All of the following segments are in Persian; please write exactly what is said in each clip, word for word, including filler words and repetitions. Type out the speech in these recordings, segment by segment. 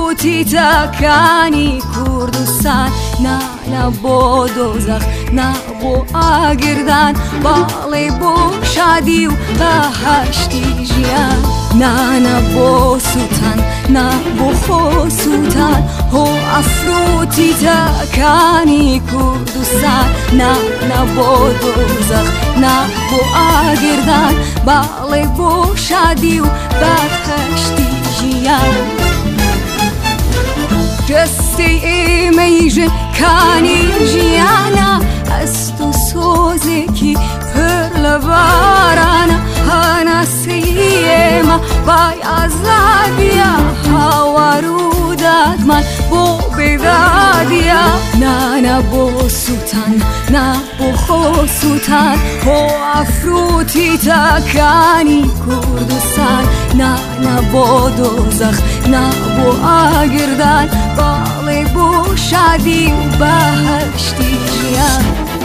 ئەفروتی تەکانی کوردستان نا نا بۆ دۆزەخ نا بۆ ئاگردان باڵێ بۆ شادی و بەهەشتی ژیان نانە بۆ سووتان نا بۆ خۆ سووتان هۆ ئەفروتی تەکانی کوردستان نا نا بۆ دۆزەخ نا بۆ ئاگردان باڵێ بۆ شادی و بەهەشتی ژیان دەستەی ئێمەی ژنکانی ژیانە ئەست و سۆزێکی پڕ لە بارانە هەناسەی ئێمە بای ئازادیە هاوار و دادمان بۆ بێدادیە نانە بۆ سووتان نا بۆ خۆ سووتان هۆ ئەفروتی تەکانی کوردستان نانە بۆ دۆزەخ نا بۆ ئاگردان باڵێ بۆ شادی و بەهەشتی ژیان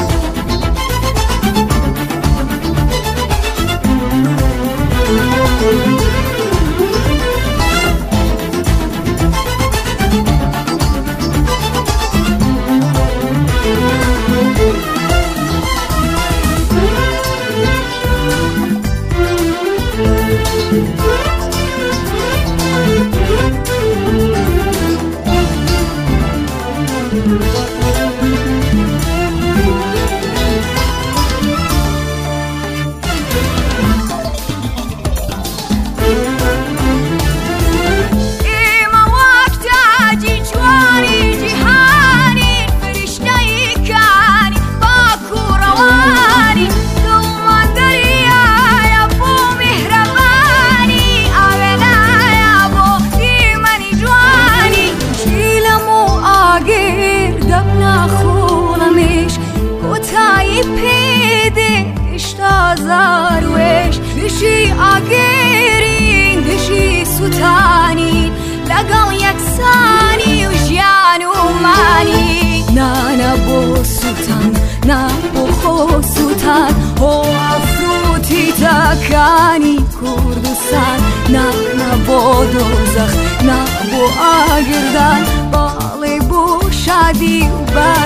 زاروێش دژی ئاگێرین دژی سووتانی لەگەڵ یەکسانی و ژیان و مانی نانە بۆ سووتان نا بۆ خۆ سووتان هۆ ئەفروتی تەکانی کوردستان نانە بۆ دۆزەخ نا بۆ ئاگردان باڵێ بۆ شادی و بە